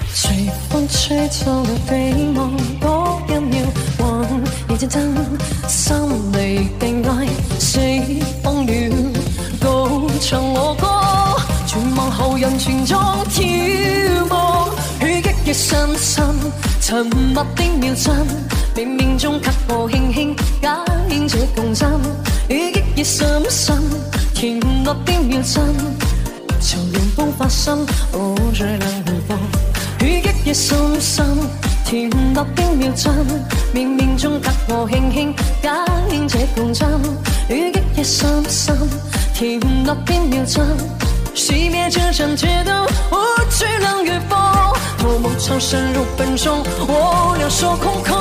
随风吹走了美夢多一秒，還已戰爭，心裏的愛死崩了。高唱我歌，全望後人全中跳舞，血液嘅深深，沉默的秒針，冥冥中給我輕輕加添這共振，血液嘅深深，甜蜜的秒針，就連風發生，我最能回報。血液嘅深深，甜蜜的秒針，冥冥中給我輕輕加添這共振，血液嘅深深，甜蜜的秒針，熄滅這盞街燈，我最能預報，頭目潮深入分鐘，我兩手空空。